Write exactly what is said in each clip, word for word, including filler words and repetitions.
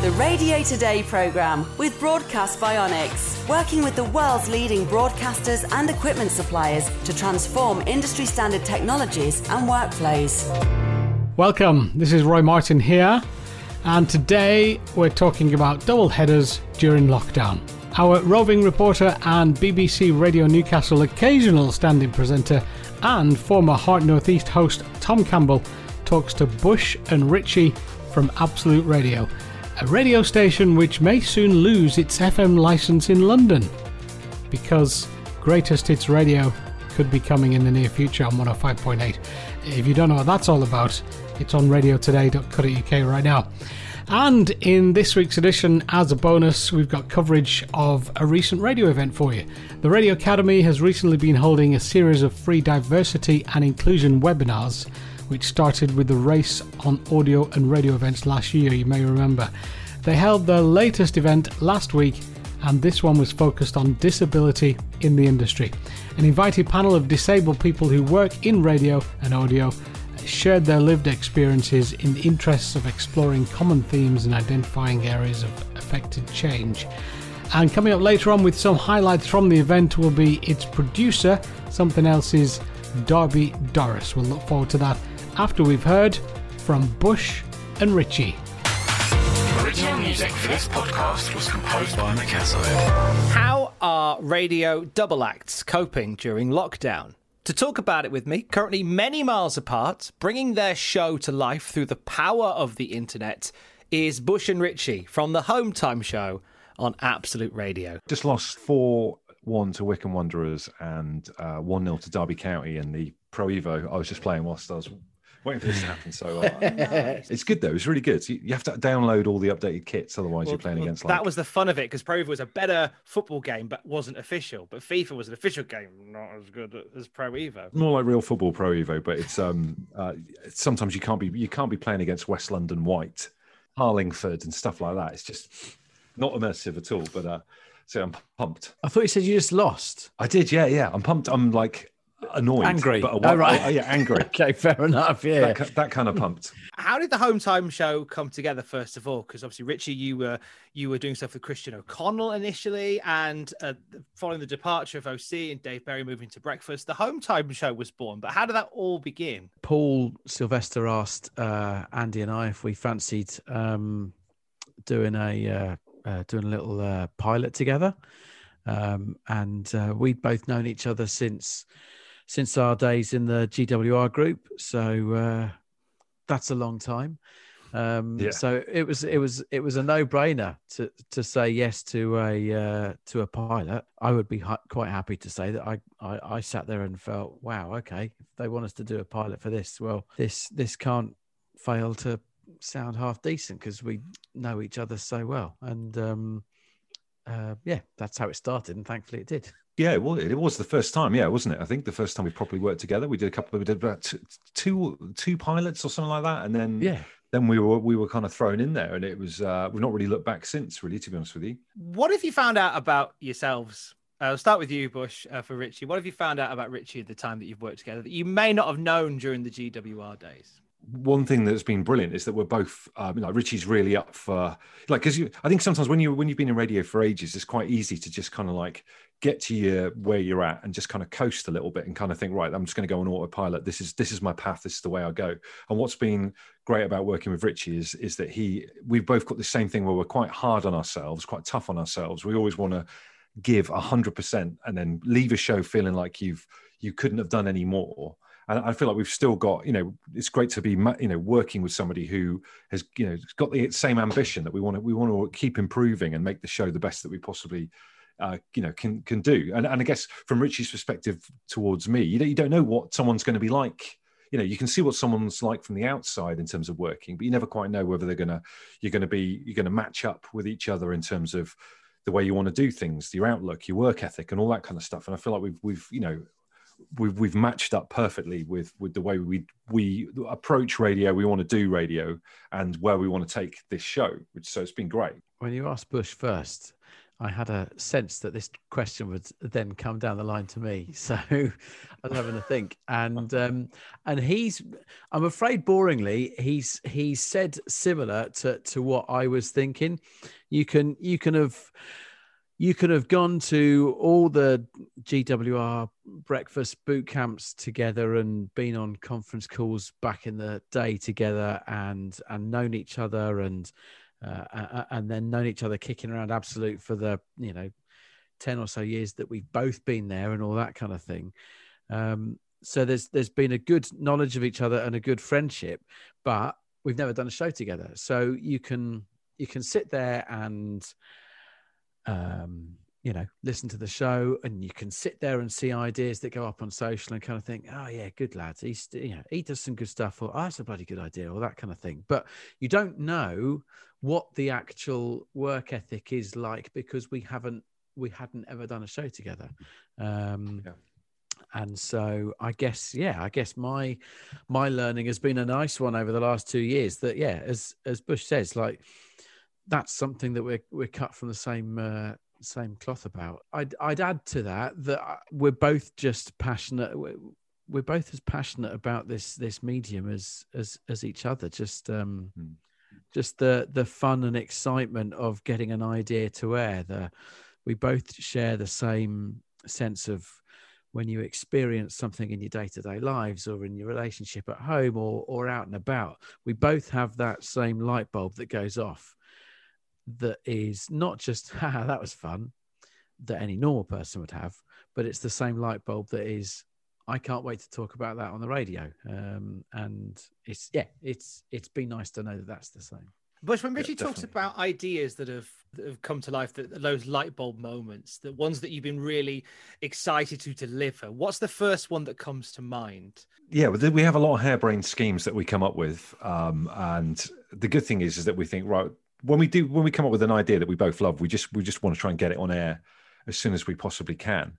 The Radio Today programme with Broadcast Bionics, working with the world's leading broadcasters and equipment suppliers to transform industry standard technologies and workflows. Welcome, this is Roy Martin here, and today we're talking about double headers during lockdown. Our roving reporter and B B C Radio Newcastle occasional stand-in presenter and former Heart North East host Tom Campbell talks to Bush and Ritchie from Absolute Radio, a radio station which may soon lose its F M licence in London, because Greatest Hits Radio could be coming in the near future on one oh five point eight. If you don't know what that's all about, it's on radio today dot co dot U K right now. And in this week's edition, as a bonus, we've got coverage of a recent radio event for you. The Radio Academy has recently been holding a series of free diversity and inclusion webinars, which started with the Race on Audio and Radio events last year, you may remember. They held their latest event last week, and this one was focused on disability in the industry. An invited panel of disabled people who work in radio and audio shared their lived experiences in the interests of exploring common themes and identifying areas of affected change. And coming up later on with some highlights from the event will be its producer, Something Else's Darby Doris. We'll look forward to that after we've heard from Bush and Ritchie. Original music for this podcast was composed by Mikazo. How are radio double acts coping during lockdown? To talk about it with me, currently many miles apart, bringing their show to life through the power of the internet, is Bush and Ritchie from the Home Time Show on Absolute Radio. Just lost four one to Wycombe Wanderers and uh, one nil to Derby County in the Pro Evo. I was just playing whilst I was waiting for this to happen. So uh, it's good, though. It's really good. So you have to download all the updated kits, otherwise well, you're playing well, against... Like... That was the fun of it, because Pro Evo was a better football game, but wasn't official. But FIFA was an official game, not as good as Pro Evo. More like real football Pro Evo, but it's um uh, sometimes you can't be you can't be playing against West London White, Harlingford and stuff like that. It's just not immersive at all, but... uh So I'm pumped. I thought you said you just lost. I did, yeah, yeah. I'm pumped. I'm like annoyed. Angry. But oh, right. Oh, yeah, angry. Okay, fair enough, yeah. That, that kind of pumped. How did the Home Time Show come together, first of all? Because obviously, Ritchie, you were you were doing stuff with Christian O'Connell initially, and uh, following the departure of O C and Dave Berry moving to Breakfast, the Home Time Show was born. But how did that all begin? Paul Sylvester asked uh, Andy and I if we fancied um, doing a... Uh, Uh, doing a little uh, pilot together, um, and uh, we'd both known each other since since our days in the G W R group. So uh, that's a long time. Um, yeah. So it was it was it was a no brainer to to say yes to a uh, to a pilot. I would be ha- quite happy to say that I, I I sat there and felt, wow, okay, if they want us to do a pilot for this, well, this this can't fail to sound half decent, because we know each other so well. And um uh yeah, that's how it started, and thankfully it did. Yeah, well, it was the first time, yeah, wasn't it? I think the first time we properly worked together. We did a couple of we did about two two pilots or something like that, and then yeah then we were we were kind of thrown in there, and it was uh we've not really looked back since, really, to be honest with you. What have you found out about yourselves? Uh, I'll start with you, Bush, uh, for Ritchie. What have you found out about Ritchie at the time that you've worked together that you may not have known during the G W R days? One thing that's been brilliant is that we're both, um, like Ritchie's really up for, like, because I think sometimes when you when you've been in radio for ages, it's quite easy to just kind of like get to your where you're at and just kind of coast a little bit and kind of think, right, I'm just going to go on autopilot. This is this is my path. This is the way I go. And what's been great about working with Ritchie is is that he we've both got the same thing where we're quite hard on ourselves, quite tough on ourselves. We always want to give a hundred percent and then leave a show feeling like you've you couldn't have done any more. And I feel like we've still got, you know, it's great to be, you know, working with somebody who has, you know, got the same ambition that we want to, we want to keep improving and make the show the best that we possibly, uh, you know, can can do. And, and I guess from Ritchie's perspective towards me, you don't, you don't know what someone's going to be like. You know, you can see what someone's like from the outside in terms of working, but you never quite know whether they're going to, you're going to be, you're going to match up with each other in terms of the way you want to do things, your outlook, your work ethic, and all that kind of stuff. And I feel like we've, we've, you know, we've we've matched up perfectly with with the way we we approach radio, we want to do radio, and where we want to take this show. Which so it's been great. When you asked Bush first, I had a sense that this question would then come down the line to me. So I was having to think. And um, and he's, I'm afraid boringly, he's he's said similar to, to what I was thinking. You can you can have you could have gone to all the G W R breakfast boot camps together and been on conference calls back in the day together and and known each other and Uh, and then known each other kicking around Absolute for the, you know, ten or so years that we've both been there and all that kind of thing. Um, so there's there's been a good knowledge of each other and a good friendship, but we've never done a show together. So you can you can sit there and, um, you know, listen to the show, and you can sit there and see ideas that go up on social and kind of think, oh yeah, good lads. He's, you know, he does some good stuff, or oh, that's a bloody good idea, or that kind of thing. But you don't know what the actual work ethic is like because we haven't, we hadn't ever done a show together. Um, yeah. And so I guess, yeah, I guess my, my learning has been a nice one over the last two years that, yeah, as, as Bush says, like that's something that we're, we're cut from the same, uh, same cloth about. I'd, I'd add to that, that we're both just passionate. We're, we're both as passionate about this, this medium as, as, as each other. Just, um, mm. Just the the fun and excitement of getting an idea to air. The we both share the same sense of when you experience something in your day-to-day lives or in your relationship at home or or out and about. We both have that same light bulb that goes off. That is not just haha, that was fun, that any normal person would have, but it's the same light bulb that is, I can't wait to talk about that on the radio. Um, and it's, yeah, it's, it's been nice to know that that's the same. But when Richie yeah, talks definitely. about ideas that have, that have come to life, that those light bulb moments, the ones that you've been really excited to deliver, what's the first one that comes to mind? Yeah, well, we have a lot of harebrained schemes that we come up with. Um, and the good thing is, is that we think, right, when we do, when we come up with an idea that we both love, we just, we just want to try and get it on air as soon as we possibly can.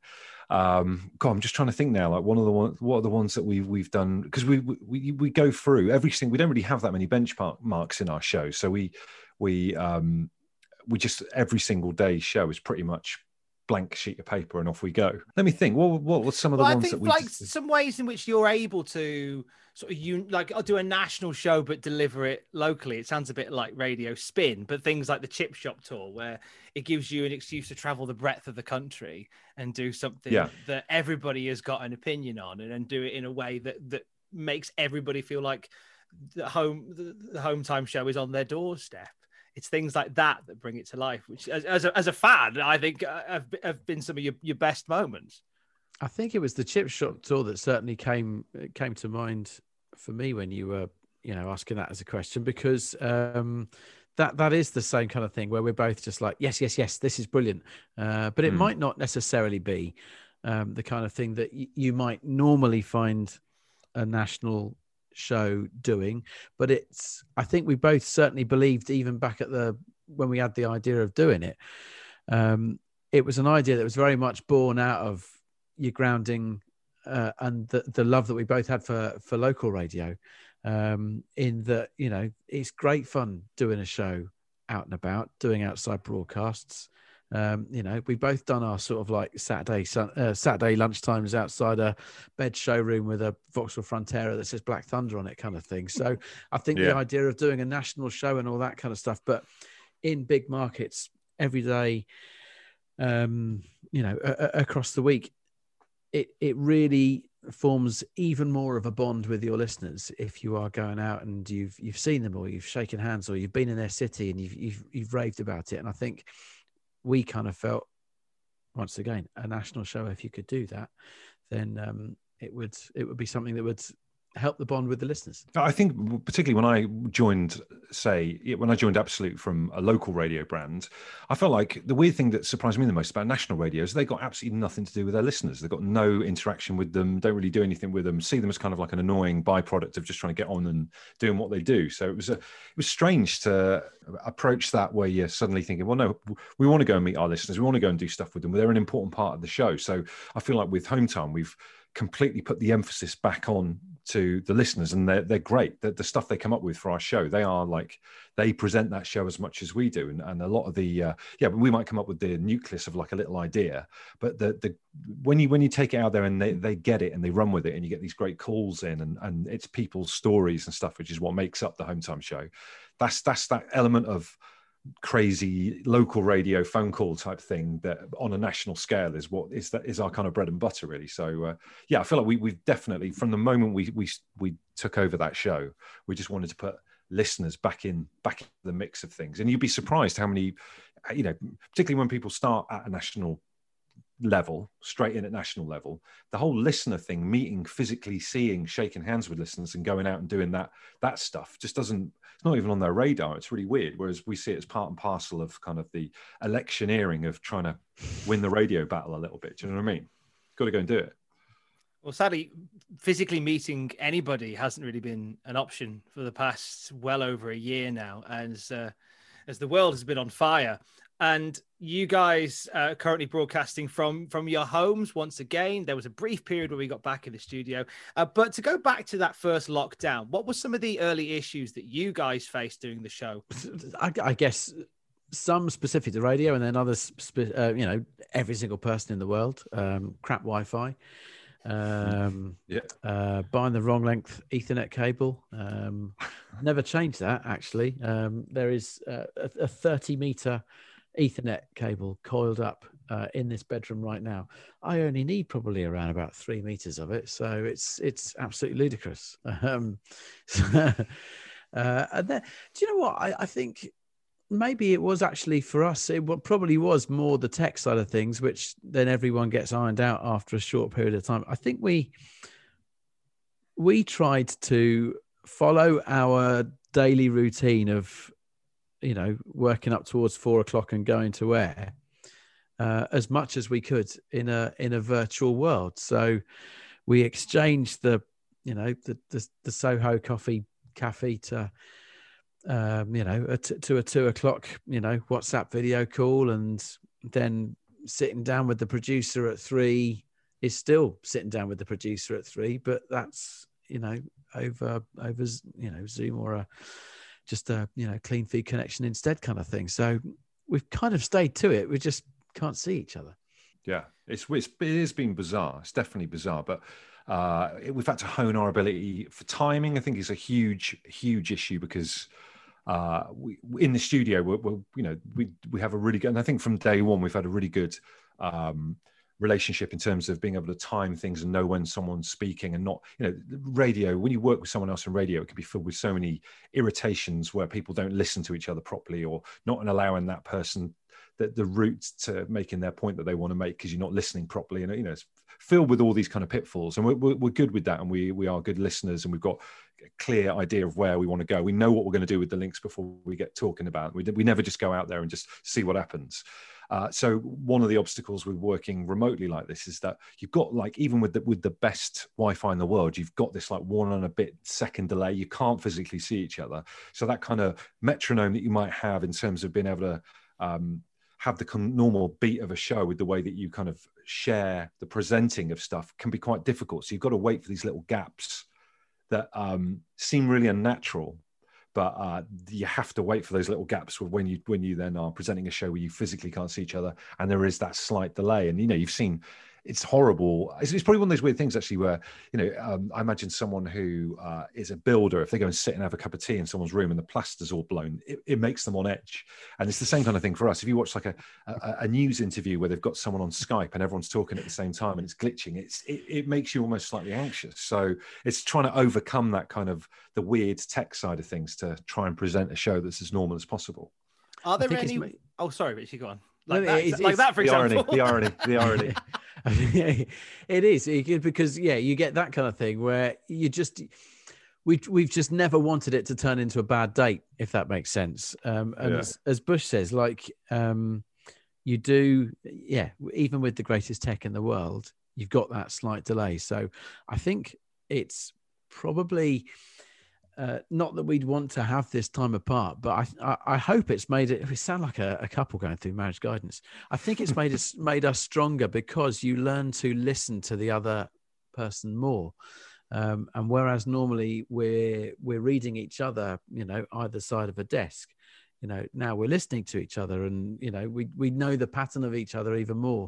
Um, God, I'm just trying to think now. Like one of the ones, what are the ones that we've we've done? Because we we we go through every single. We don't really have that many benchmark marks in our show, so we we um we just every single day show is pretty much blank sheet of paper and off we go. Let me think. What what were some of the well, ones I think that we like just... some ways in which you're able to sort of you like I'll do a national show but deliver it locally. It sounds a bit like Radio Spin, but things like the Chip Shop tour where it gives you an excuse to travel the breadth of the country and do something yeah. that everybody has got an opinion on, and, and do it in a way that that makes everybody feel like the home the, the home time show is on their doorstep. It's things like that that bring it to life, which as, as, a, as a fan, I think have, have been some of your, your best moments. I think it was the Chip Shop tour that certainly came came to mind for me when you were, you know, asking that as a question, because um, that that is the same kind of thing where we're both just like, yes, yes, yes, this is brilliant. Uh, but it mm. might not necessarily be um, the kind of thing that y- you might normally find a national show doing, but it's, I think we both certainly believed even back at the, when we had the idea of doing it, um, it was an idea that was very much born out of your grounding uh, and the, the love that we both had for, for local radio, um, in that, you know, it's great fun doing a show out and about, doing outside broadcasts. Um, you know, we've both done our sort of like Saturday uh, Saturday lunchtimes outside a bed showroom with a Vauxhall Frontera that says Black Thunder on it kind of thing. So I think yeah. the idea of doing a national show and all that kind of stuff, but in big markets every day, um, you know, a- a- across the week, it, it really forms even more of a bond with your listeners if you are going out and you've you've seen them or you've shaken hands or you've been in their city and you've you've, you've raved about it. And I think we kind of felt, once again, a national show, if you could do that, then um, it would it would be something that would help the bond with the listeners. I think particularly when I joined, say, when I joined Absolute from a local radio brand, I felt like the weird thing that surprised me the most about national radio is they got absolutely nothing to do with their listeners. They've got no interaction with them, don't really do anything with them, see them as kind of like an annoying byproduct of just trying to get on and doing what they do. So it was a, it was strange to approach that where you're suddenly thinking, well, no, we want to go and meet our listeners. We want to go and do stuff with them. They're an important part of the show. So I feel like with Home Time, we've completely put the emphasis back on to the listeners, and they're, they're great. The, the stuff they come up with for our show, they are like, they present that show as much as we do. And, and a lot of the, uh, yeah, we might come up with the nucleus of like a little idea, but the, the, when you, when you take it out there and they, they get it and they run with it, and you get these great calls in, and, and it's people's stories and stuff, which is what makes up the Home Time Show. That's, that's that element of crazy local radio phone call type thing that on a national scale is what is that is our kind of bread and butter, really. So uh, yeah, I feel like we, we've definitely, from the moment we we we took over that show, we just wanted to put listeners back in back in the mix of things. And you'd be surprised how many, you know, particularly when people start at a national level, straight in at national level, the whole listener thing, meeting, physically seeing, shaking hands with listeners and going out and doing that that stuff just doesn't, it's not even on their radar. It's really weird. Whereas we see it as part and parcel of kind of the electioneering of trying to win the radio battle a little bit. Do you know what I mean? Got to go and do it. Well, sadly, physically meeting anybody hasn't really been an option for the past well over a year now, as uh, as the world has been on fire. And you guys are uh, currently broadcasting from from your homes once again. There was a brief period where we got back in the studio. Uh, but to go back to that first lockdown, what were some of the early issues that you guys faced during the show? I, I guess some specific to radio, and then others, uh, you know, every single person in the world, um, crap Wi-Fi. Um, yeah. uh, buying the wrong length Ethernet cable. Um, never changed that, actually. Um, there is uh, a, a thirty meter Ethernet cable coiled up uh, in this bedroom right now. I only need probably around about three meters of it, so it's it's absolutely ludicrous. Um, so, uh, and then, do you know what? I, I think maybe it was actually for us, it probably was more the tech side of things, which then everyone gets ironed out after a short period of time. I think we we tried to follow our daily routine of, you know, working up towards four o'clock and going to air uh, as much as we could in a in a virtual world. So we exchanged the, you know, the the, the Soho Coffee Cafe to, um, you know, a t- to a two o'clock, you know, WhatsApp video call, and then sitting down with the producer at three is still sitting down with the producer at three, but that's, you know, over over you know Zoom or a just a, you know, clean feed connection instead kind of thing. So we've kind of stayed to it. We just can't see each other. Yeah, it's, it's it has been bizarre. It's definitely bizarre, but uh, it, we've had to hone our ability for timing. I think is a huge, huge issue because uh, we in the studio, we're, we're, you know, we we have a really good, and I think from day one we've had a really good um, relationship in terms of being able to time things and know when someone's speaking, and not, you know, radio, when you work with someone else in radio, it can be filled with so many irritations where people don't listen to each other properly, or not allowing that person the, the route to making their point that they want to make because you're not listening properly. And, you know, it's filled with all these kind of pitfalls, and we're, we're, we're good with that. And we, we are good listeners, and we've got a clear idea of where we want to go. We know what we're going to do with the links before we get talking about it. We, we never just go out there and just see what happens. Uh, so one of the obstacles with working remotely like this is that you've got, like, even with the, with the best Wi-Fi in the world, you've got this like one and a bit second delay. You can't physically see each other. So that kind of metronome that you might have in terms of being able to um, have the normal beat of a show with the way that you kind of share the presenting of stuff can be quite difficult. So you've got to wait for these little gaps that um, seem really unnatural. But uh, you have to wait for those little gaps when you when you then are presenting a show where you physically can't see each other, and there is that slight delay. And, you know, you've seen, it's horrible. It's, it's probably one of those weird things, actually, where, you know, um, I imagine someone who uh, is a builder, if they go and sit and have a cup of tea in someone's room and the plaster's all blown, it, it makes them on edge. And it's the same kind of thing for us. If you watch like a, a, a news interview where they've got someone on Skype and everyone's talking at the same time and it's glitching, it's it, it makes you almost slightly anxious. So it's trying to overcome that kind of the weird tech side of things to try and present a show that's as normal as possible. Are there any? Ma- oh, sorry, Richie, go on. Like, no, that, it's, like it's, that, for the example. Irony, the irony, the irony. It is, because, yeah, you get that kind of thing where you just, we, we've just never wanted it to turn into a bad date, if that makes sense. Um, and Yeah. as, as Bush says, like, um, you do, yeah, even with the greatest tech in the world, you've got that slight delay. So I think it's probably... Uh, not that we'd want to have this time apart, but I I, I hope it's made it. We sound like a, a couple going through marriage guidance. I think it's made us made us stronger because you learn to listen to the other person more. Um, and whereas normally we're we're reading each other, you know, either side of a desk, you know, now we're listening to each other, and you know, we we know the pattern of each other even more.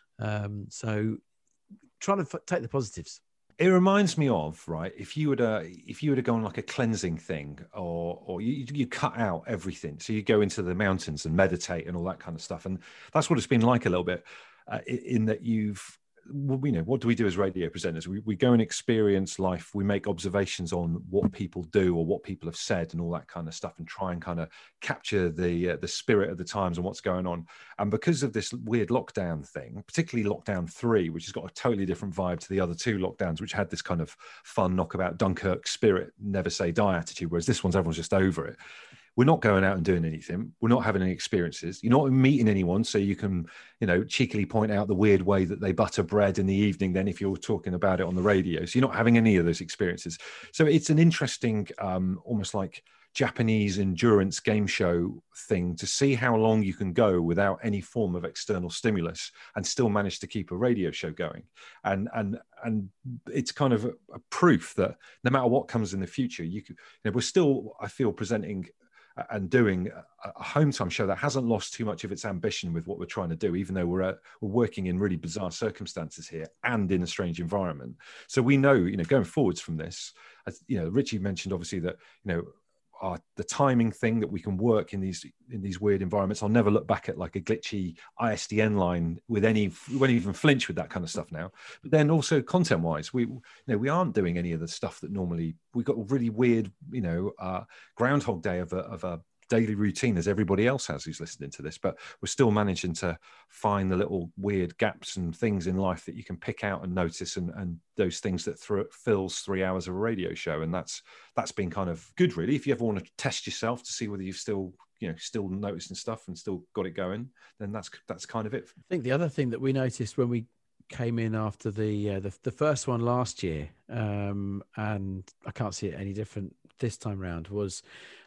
Um, so, trying to f- take the positives. It reminds me of, right, if you were to if you were to go on like a cleansing thing, or or you you cut out everything, so you go into the mountains and meditate and all that kind of stuff, and that's what it's been like a little bit, uh, in that you've, well, you know, what do we do as radio presenters? We we go and experience life. We make observations on what people do or what people have said and all that kind of stuff, and try and kind of capture the uh, the spirit of the times and what's going on. And because of this weird lockdown thing, particularly lockdown three, which has got a totally different vibe to the other two lockdowns, which had this kind of fun knockabout Dunkirk spirit, never say die attitude, whereas this one's everyone's just over it. We're not going out and doing anything. We're not having any experiences. You're not meeting anyone, so you can, you know, cheekily point out the weird way that they butter bread in the evening then if you're talking about it on the radio. So you're not having any of those experiences. So it's an interesting, um, almost like Japanese endurance game show thing to see how long you can go without any form of external stimulus and still manage to keep a radio show going. And and and it's kind of a, a proof that no matter what comes in the future, you could, you know, we're still, I feel, presenting and doing a home time show that hasn't lost too much of its ambition with what we're trying to do, even though we're uh, we're working in really bizarre circumstances here and in a strange environment. So we know, you know, going forwards from this, as, you know, Richie mentioned obviously that, you know, our, the timing thing that we can work in these in these weird environments. I'll never look back at like a glitchy I S D N line with any, we won't even flinch with that kind of stuff now. But then also content wise, we, you know, we aren't doing any of the stuff that normally, we've got a really weird, you know, uh, Groundhog Day of a, of a daily routine as everybody else has who's listening to this, but we're still managing to find the little weird gaps and things in life that you can pick out and notice, and, and those things that th- fills three hours of a radio show. And that's that's been kind of good, really. If you ever want to test yourself to see whether you've still, you know, still noticing stuff and still got it going, then that's that's kind of it. I think the other thing that we noticed when we came in after the uh, the, the first one last year, um, and I can't see it any different this time round, was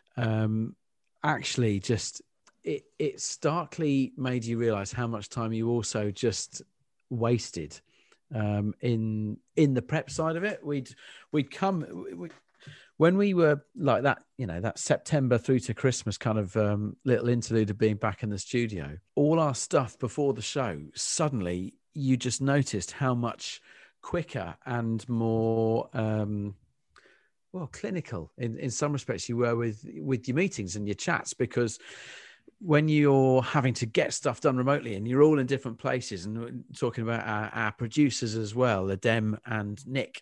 um, actually just it, it starkly made you realize how much time you also just wasted um, in in the prep side of it. We'd we'd come we, when we were like that, you know, that September through to Christmas kind of um, little interlude of being back in the studio. All our stuff before the show, suddenly you just noticed how much quicker and more um, well, clinical in, in some respects you were with, with your meetings and your chats, because when you're having to get stuff done remotely and you're all in different places, and talking about our, our producers as well, Adem and Nick,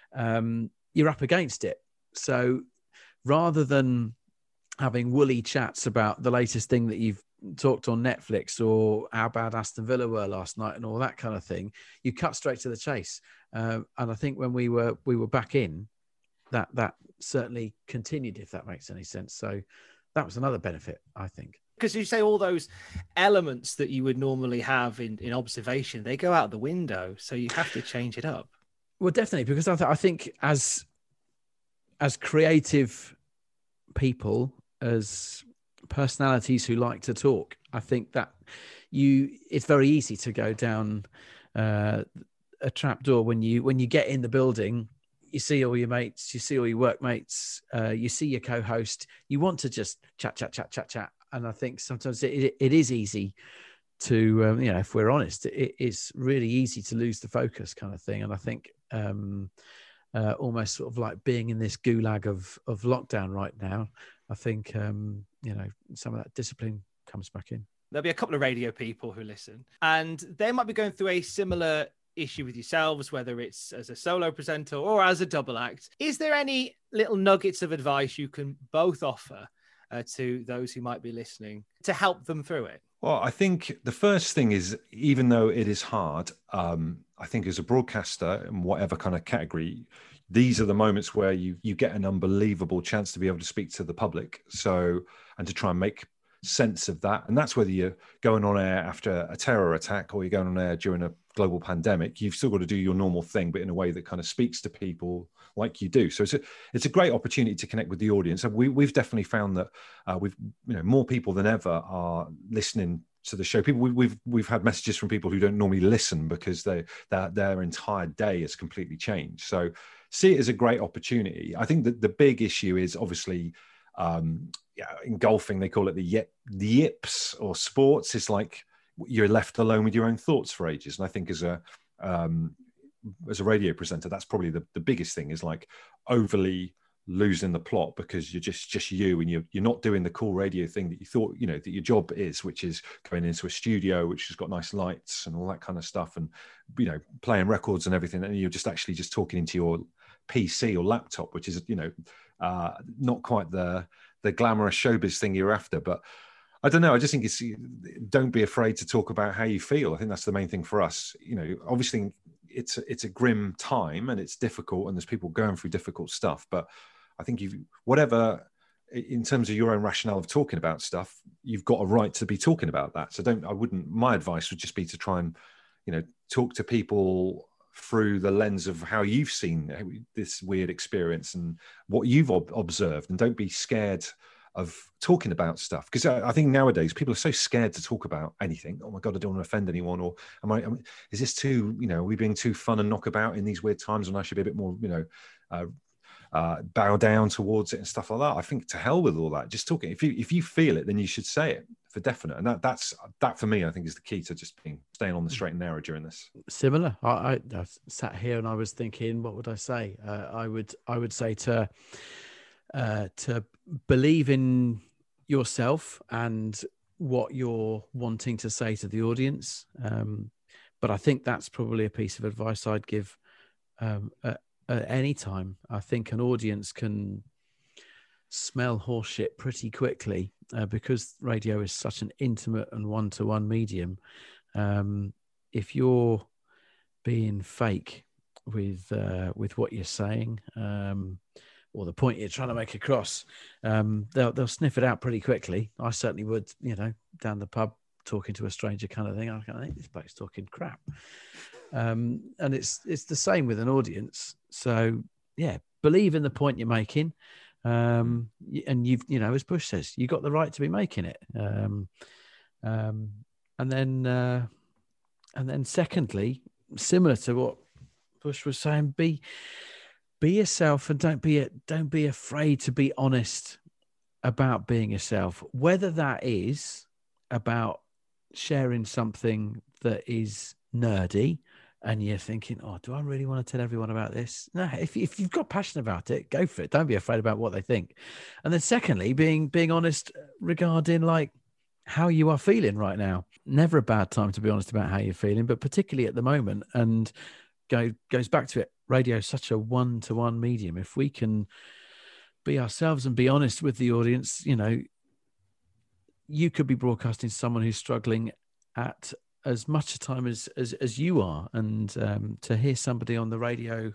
um, you're up against it. So rather than having woolly chats about the latest thing that you've talked on Netflix or how bad Aston Villa were last night and all that kind of thing, you cut straight to the chase. Uh, and I think when we were we were back in, that that certainly continued, if that makes any sense. So that was another benefit, I think. Because you say all those elements that you would normally have in, in observation, they go out the window. So you have to change it up. Well, definitely, because I, th- I think as as creative people, as personalities who like to talk, I think that you it's very easy to go down uh, a trapdoor when you when you get in the building. You see all your mates, you see all your workmates, uh, you see your co-host. You want to just chat, chat, chat, chat, chat. And I think sometimes it, it is easy to, um, you know, if we're honest, it is really easy to lose the focus kind of thing. And I think um, uh, almost sort of like being in this gulag of of lockdown right now, I think, um, you know, some of that discipline comes back in. There'll be a couple of radio people who listen, and they might be going through a similar issue with yourselves, whether it's as a solo presenter or as a double act. Is there any little nuggets of advice you can both offer uh, to those who might be listening to help them through it? Well, I think the first thing is, even though it is hard, um, I think as a broadcaster in whatever kind of category, these are the moments where you you get an unbelievable chance to be able to speak to the public. So, and to try and make sense of that. And that's whether you're going on air after a terror attack or you're going on air during a global pandemic. You've still got to do your normal thing, but in a way that kind of speaks to people like you do. So it's a, it's a great opportunity to connect with the audience. And we, we've definitely found that uh, we've, you know, more people than ever are listening to the show. People we, we've we've had messages from people who don't normally listen because they their their entire day has completely changed. So see it as a great opportunity. I think that the big issue is obviously, um, yeah, in golfing, they call it the, yip, the yips or sports. It's like you're left alone with your own thoughts for ages. And I think as a, um, as a radio presenter, that's probably the, the biggest thing, is like overly losing the plot because you're just just you, and you're, you're not doing the cool radio thing that you thought, you know, that your job is, which is going into a studio which has got nice lights and all that kind of stuff, and, you know, playing records and everything, and you're just actually just talking into your P C or laptop, which is, you know, uh, not quite the the glamorous showbiz thing you're after. But I don't know, I just think it's, don't be afraid to talk about how you feel. I think that's the main thing for us. You know, obviously it's a, it's a grim time and it's difficult, and there's people going through difficult stuff, but I think you've, whatever, in terms of your own rationale of talking about stuff, you've got a right to be talking about that. So don't, I wouldn't, my advice would just be to try and, you know, talk to people through the lens of how you've seen this weird experience and what you've ob- observed. And don't be scared of talking about stuff. Because I, I think nowadays people are so scared to talk about anything. Oh my God, I don't want to offend anyone. Or am I, am, is this too, you know, are we being too fun and knockabout in these weird times when I should be a bit more, you know, uh, Uh, bow down towards it and stuff like that? I think to hell with all that. Just talking. If you if you feel it, then you should say it for definite. And that that's that for me, I think, is the key to just being staying on the straight and narrow during this. Similar. I, I, I sat here and I was thinking, what would I say? Uh, I would I would say to uh, to believe in yourself and what you're wanting to say to the audience. Um, but I think that's probably a piece of advice I'd give um, uh, at any time. I think an audience can smell horseshit pretty quickly uh, because radio is such an intimate and one-to-one medium. Um, if you're being fake with uh, with what you're saying um, or the point you're trying to make across, um, they'll they'll sniff it out pretty quickly. I certainly would, you know, down the pub talking to a stranger kind of thing. I think this bloke's talking crap. Um, and it's it's the same with an audience. So yeah, believe in the point you're making, um, and you've you know, as Bush says, you got the right to be making it. Um, um, and then uh, and then secondly, similar to what Bush was saying, be be yourself and don't be don't be afraid to be honest about being yourself. Whether that is about sharing something that is nerdy, and you're thinking, oh, do I really want to tell everyone about this? No, if, if you've got passion about it, go for it. Don't be afraid about what they think. And then secondly, being being honest regarding like how you are feeling right now. Never a bad time to be honest about how you're feeling, but particularly at the moment. And go goes back to it. Radio is such a one-to-one medium. If we can be ourselves and be honest with the audience, you know, you could be broadcasting to someone who's struggling at as much a time as as, as you are, and um, to hear somebody on the radio,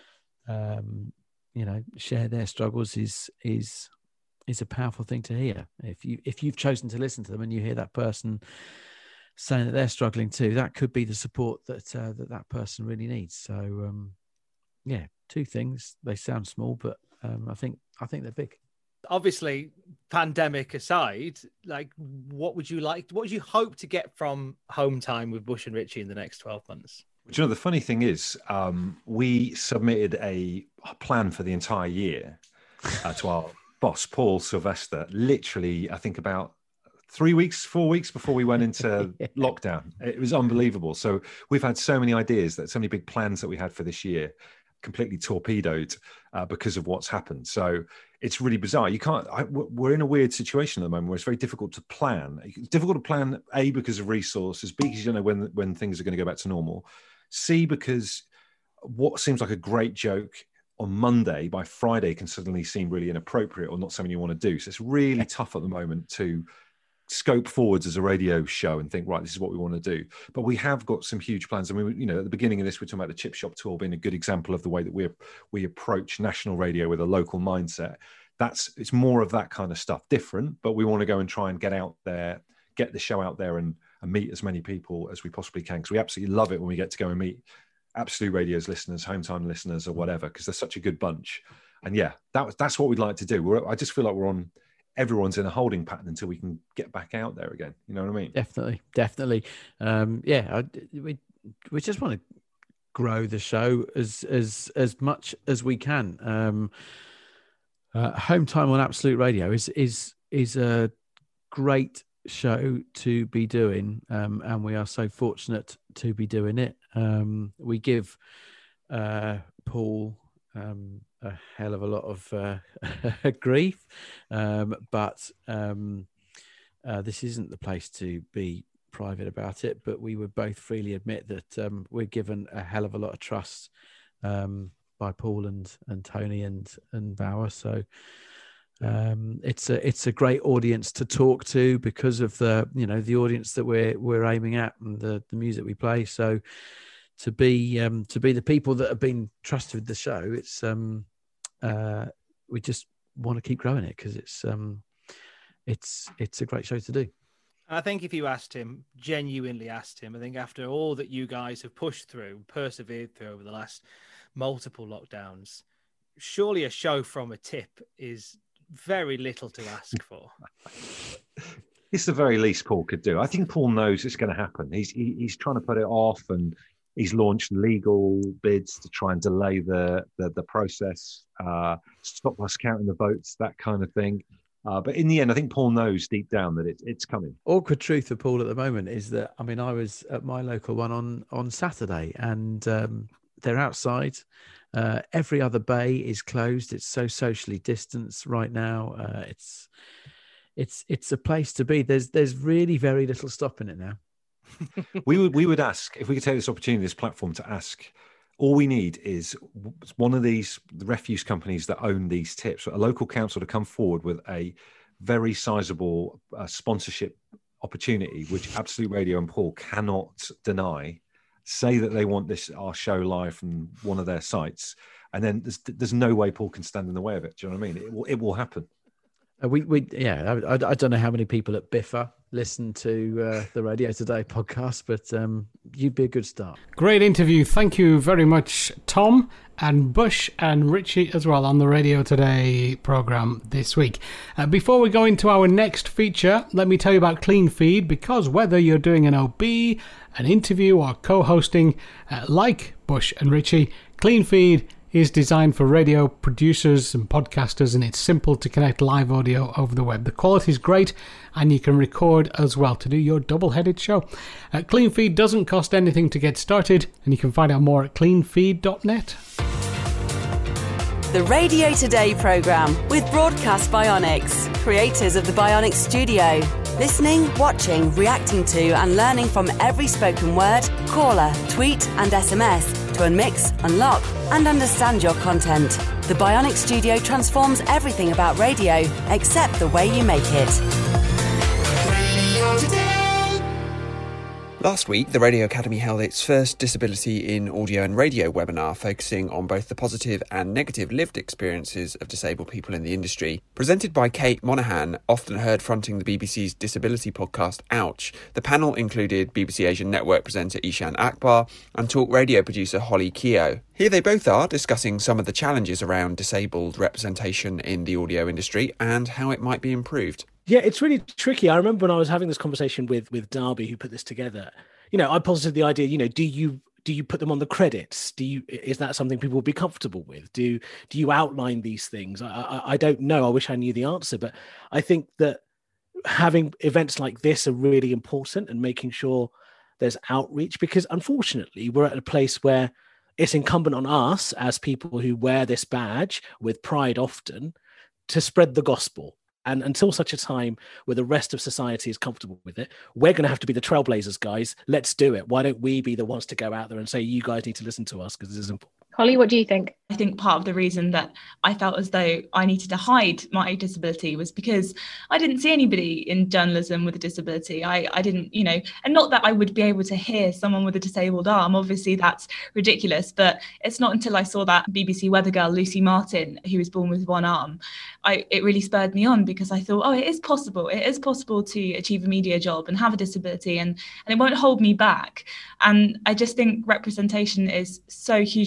um, you know, share their struggles is is is a powerful thing to hear. If you if you've chosen to listen to them and you hear that person saying that they're struggling too, that could be the support that uh, that that person really needs. So, um, yeah, two things. They sound small, but um, I think I think they're big. Obviously, pandemic aside, like, what would you like? What would you hope to get from Home Time with Bush and Richie in the next twelve months? Do you know, the funny thing is, um, we submitted a, a plan for the entire year uh, to our boss, Paul Sylvester, literally, I think about three weeks, four weeks before we went into yeah. lockdown. It was unbelievable. So we've had so many ideas, that so many big plans that we had for this year completely torpedoed uh, because of what's happened. So it's really bizarre. You can't, I, we're in a weird situation at the moment where it's very difficult to plan. It's difficult to plan, A, because of resources, B, because you don't know when, when things are going to go back to normal, C, because what seems like a great joke on Monday, by Friday can suddenly seem really inappropriate or not something you want to do. So it's really tough at the moment to scope forwards as a radio show and think, right, this is what we want to do. But we have got some huge plans. I mean, you know, at the beginning of this, we're talking about the Chip Shop Tour being a good example of the way that we we approach national radio with a local mindset. That's, it's more of that kind of stuff, different, but we want to go and try and get out there, get the show out there and, and meet as many people as we possibly can. Because we absolutely love it when we get to go and meet Absolute Radio's listeners, Home Time listeners or whatever, because they're such a good bunch. And yeah, that, that's what we'd like to do. We're, I just feel like we're on, everyone's in a holding pattern until we can get back out there again. You know what I mean? Definitely, definitely. Um, yeah, I, we we just want to grow the show as as as much as we can. Um, uh, Home Time on Absolute Radio is is is a great show to be doing, um, and we are so fortunate to be doing it. Um, we give uh, Paul um, a hell of a lot of uh, grief, um, but um, uh, this isn't the place to be private about it. But we would both freely admit that um, we're given a hell of a lot of trust um, by Paul and and Tony and and Bauer. So um, it's a it's a great audience to talk to because of the you know the audience that we're we're aiming at and the the music we play. So to be um, to be the people that have been trusted with the show, it's um, uh, we just want to keep growing it because it's um, it's it's a great show to do. I think if you asked him, genuinely asked him, I think after all that you guys have pushed through, persevered through over the last multiple lockdowns, surely a show from a tip is very little to ask for. It's the very least Paul could do. I think Paul knows it's going to happen. He's he, he's trying to put it off, and he's launched legal bids to try and delay the the, the process, uh, stop us counting the votes, that kind of thing. Uh, but in the end, I think Paul knows deep down that it, it's coming. Awkward truth for Paul at the moment is that, I mean, I was at my local one on, on Saturday and um, they're outside. Uh, every other bay is closed. It's so socially distanced right now. Uh, it's it's it's a place to be. There's there's really very little stopping it now. we would we would ask, if we could take this opportunity, this platform, to ask. All we need is one of these the refuse companies that own these tips, a local council, to come forward with a very sizable uh, sponsorship opportunity, which Absolute Radio and Paul cannot deny. Say that they want this our show live from one of their sites, and then there's, there's no way Paul can stand in the way of it. Do you know what I mean? It will it will happen. Uh, we we yeah. I, I don't know how many people at Biffa listen to uh, the Radio Today podcast, but um, you'd be a good start. Great interview. Thank you very much, Tom and Bush and Richie as well on the Radio Today programme this week. Uh, before we go into our next feature, let me tell you about Clean Feed, because whether you're doing an O B, an interview or co-hosting, uh, like Bush and Richie, Clean Feed is designed for radio producers and podcasters, and it's simple to connect live audio over the web. The quality is great, and you can record as well to do your double-headed show. Uh, Clean Feed doesn't cost anything to get started, and you can find out more at clean feed dot net. The Radio Today programme with Broadcast Bionics, creators of the Bionics Studio. Listening, watching, reacting to and learning from every spoken word, caller, tweet and S M S to unmix, unlock and understand your content. The Bionics Studio transforms everything about radio except the way you make it. Radio Today. Last week, the Radio Academy held its first Disability in Audio and Radio webinar, focusing on both the positive and negative lived experiences of disabled people in the industry. Presented by Kate Monaghan, often heard fronting the B B C's disability podcast Ouch, the panel included B B C Asian Network presenter Ishan Akbar and talk radio producer Holly Keogh. Here they both are, discussing some of the challenges around disabled representation in the audio industry and how it might be improved. Yeah, it's really tricky. I remember when I was having this conversation with with Darby, who put this together. You know, I posited the idea. You know, do you do you put them on the credits? Do you is that something people would be comfortable with? Do do you outline these things? I, I I don't know. I wish I knew the answer, but I think that having events like this are really important, and making sure there's outreach, because unfortunately we're at a place where it's incumbent on us as people who wear this badge with pride often to spread the gospel. And until such a time where the rest of society is comfortable with it, we're going to have to be the trailblazers, guys. Let's do it. Why don't we be the ones to go out there and say, you guys need to listen to us because this is important? Holly, what do you think? I think part of the reason that I felt as though I needed to hide my disability was because I didn't see anybody in journalism with a disability. I, I didn't, you know, and not that I would be able to hear someone with a disabled arm. Obviously, that's ridiculous. But it's not until I saw that B B C weather girl, Lucy Martin, who was born with one arm, I, it really spurred me on, because I thought, oh, it is possible. It is possible to achieve a media job and have a disability, and, and it won't hold me back. And I just think representation is so hugely important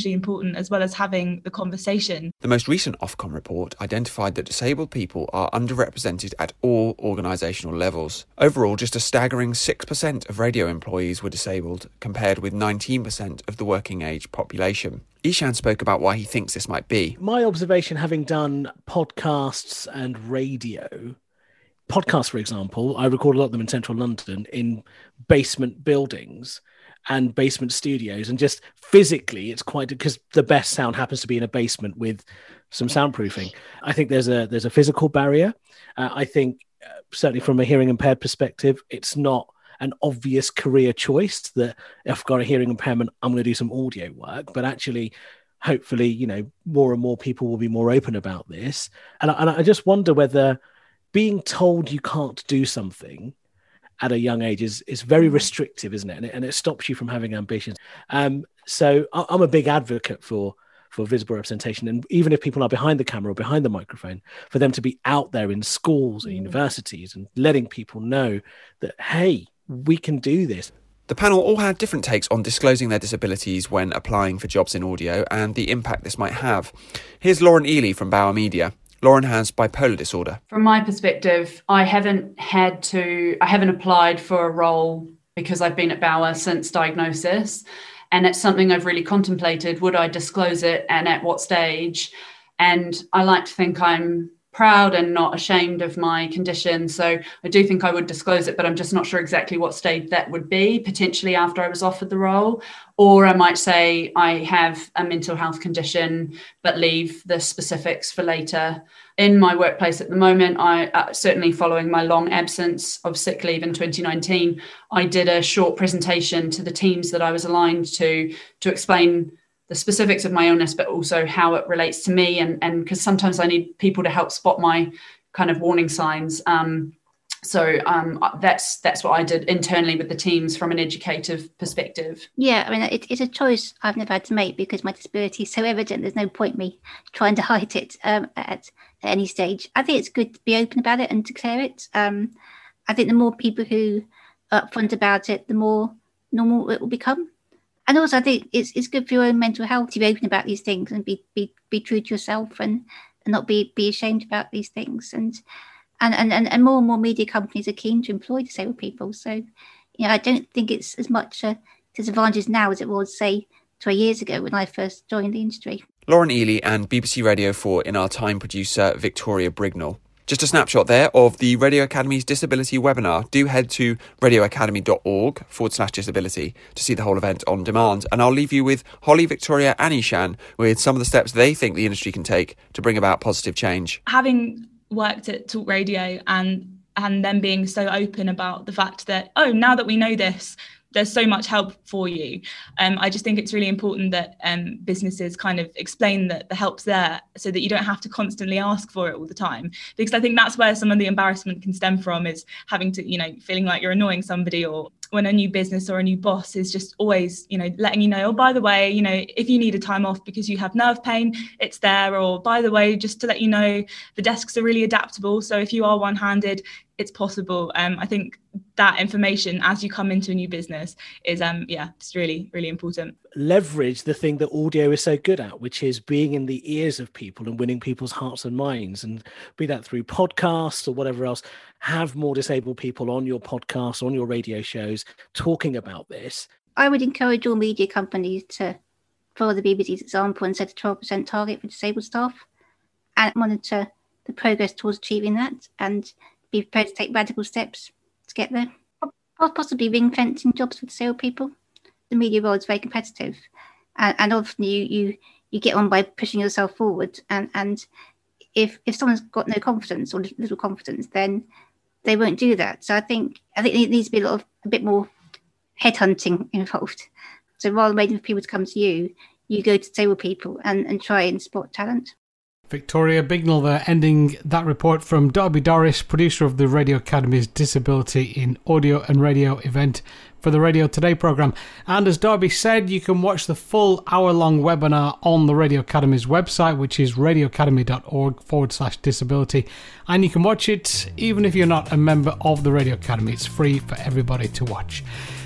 important, as well as having the conversation. The most recent Ofcom report identified that disabled people are underrepresented at all organisational levels. Overall, just a staggering six percent of radio employees were disabled, compared with nineteen percent of the working age population. Ishan spoke about why he thinks this might be. My observation, having done podcasts and radio, podcasts, for example, I record a lot of them in central London in basement buildings and basement studios, and just physically it's quite, because the best sound happens to be in a basement with some soundproofing. I think there's a there's a physical barrier. Uh, I think uh, certainly from a hearing impaired perspective, it's not an obvious career choice that if I've got a hearing impairment, I'm going to do some audio work. But actually, hopefully, you know, more and more people will be more open about this. And I, and I just wonder whether being told you can't do something at a young age is, is very restrictive, isn't it? And, it? and it stops you from having ambitions. Um, so I, I'm a big advocate for for visible representation. And even if people are behind the camera or behind the microphone, for them to be out there in schools and universities and letting people know that, hey, we can do this. The panel all had different takes on disclosing their disabilities when applying for jobs in audio and the impact this might have. Here's Lauren Ely from Bauer Media. Lauren has bipolar disorder. From my perspective, I haven't had to, I haven't applied for a role because I've been at Bauer since diagnosis. And it's something I've really contemplated. Would I disclose it and at what stage? And I like to think I'm proud and not ashamed of my condition. So I do think I would disclose it, but I'm just not sure exactly what stage that would be, potentially after I was offered the role. Or I might say I have a mental health condition, but leave the specifics for later. In my workplace at the moment, I uh, certainly following my long absence of sick leave in twenty nineteen, I did a short presentation to the teams that I was aligned to, to explain the specifics of my illness, but also how it relates to me. And and because sometimes I need people to help spot my kind of warning signs. Um, so um, that's that's what I did internally with the teams from an educative perspective. Yeah, I mean, it, it's a choice I've never had to make because my disability is so evident. There's no point me trying to hide it um, at, at any stage. I think it's good to be open about it and declare it. Um, I think the more people who are upfront about it, the more normal it will become. And also, I think it's it's good for your own mental health to be open about these things and be be, be true to yourself and, and not be, be ashamed about these things. And, and and and more and more media companies are keen to employ disabled people. So, you know, I don't think it's as much a disadvantage now as it was, say, twenty years ago when I first joined the industry. Lauren Ely and B B C Radio four In Our Time producer Victoria Brignall. Just a snapshot there of the Radio Academy's disability webinar. Do head to radioacademy.org forward slash disability to see the whole event on demand. And I'll leave you with Holly, Victoria and Ishan with some of the steps they think the industry can take to bring about positive change. Having worked at Talk Radio and and then being so open about the fact that, oh, now that we know this, there's so much help for you. Um, I just think it's really important that um, businesses kind of explain that the help's there so that you don't have to constantly ask for it all the time. Because I think that's where some of the embarrassment can stem from, is having to, you know, feeling like you're annoying somebody, or when a new business or a new boss is just always, you know, letting you know, oh, by the way, you know, if you need a time off because you have nerve pain, it's there. Or by the way, just to let you know, the desks are really adaptable. So if you are one-handed, it's possible. Um, I think that information as you come into a new business is, um, yeah, it's really, really important. Leverage the thing that audio is so good at, which is being in the ears of people and winning people's hearts and minds, and be that through podcasts or whatever else. Have more disabled people on your podcasts, on your radio shows, talking about this. I would encourage all media companies to follow the B B C's example and set a twelve percent target for disabled staff and monitor the progress towards achieving that, and be prepared to take radical steps to get there. Possibly ring fencing jobs for disabled people. The media world is very competitive, and, and often you, you you get on by pushing yourself forward. And, and if if someone's got no confidence or little confidence, then they won't do that. So I think I think it needs to be a lot of a bit more headhunting involved. So rather than waiting for people to come to you, you go to disabled people and, and try and spot talent. Victoria Brignall there, ending that report from Darby Doris, producer of the Radio Academy's Disability in Audio and Radio event for the Radio Today programme. And as Darby said, you can watch the full hour-long webinar on the Radio Academy's website, which is radioacademy.org forward slash disability. And you can watch it even if you're not a member of the Radio Academy. It's free for everybody to watch.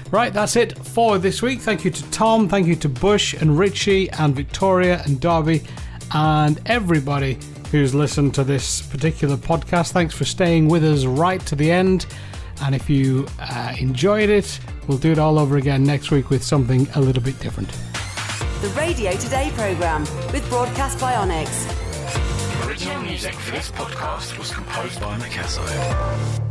Right, that's it for this week. Thank you to Tom, thank you to Bush and Richie and Victoria and Darby and everybody who's listened to this particular podcast. Thanks for staying with us right to the end. And if you uh, enjoyed it, we'll do it all over again next week with something a little bit different. The Radio Today programme with Broadcast Bionics. Original music for this podcast was composed by Mikasso.